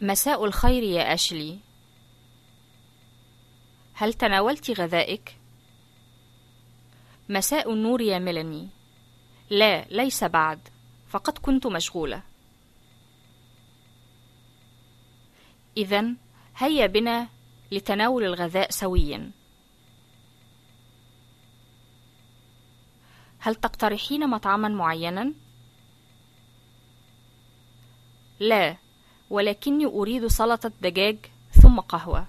مساء الخير يا أشلي. هل تناولت غذائك؟ مساء النور يا ميلاني. لا، ليس بعد، فقد كنت مشغولة. إذن هيا بنا لتناول الغذاء سويا. هل تقترحين مطعما معينا؟ لا، ولكني أريد سلطة دجاج ثم قهوة.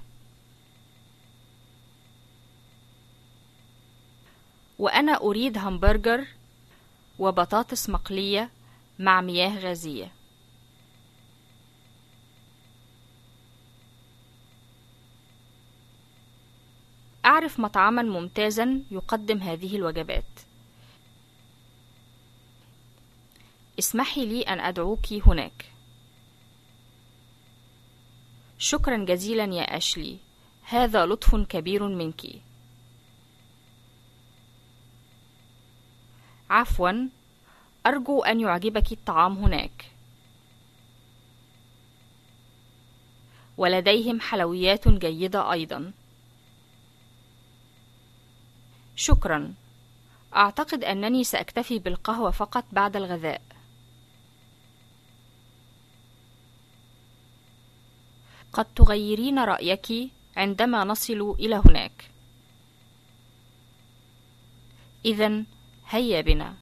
وأنا أريد همبرجر وبطاطس مقلية مع مياه غازية. أعرف مطعما ممتازا يقدم هذه الوجبات. اسمحي لي أن أدعوك هناك. شكرا جزيلا يا أشلي، هذا لطف كبير منك. عفوا، أرجو أن يعجبك الطعام هناك، ولديهم حلويات جيدة أيضا. شكرا، أعتقد أنني سأكتفي بالقهوة فقط بعد الغذاء. قد تغيرين رأيك عندما نصل إلى هناك. إذن هيا بنا.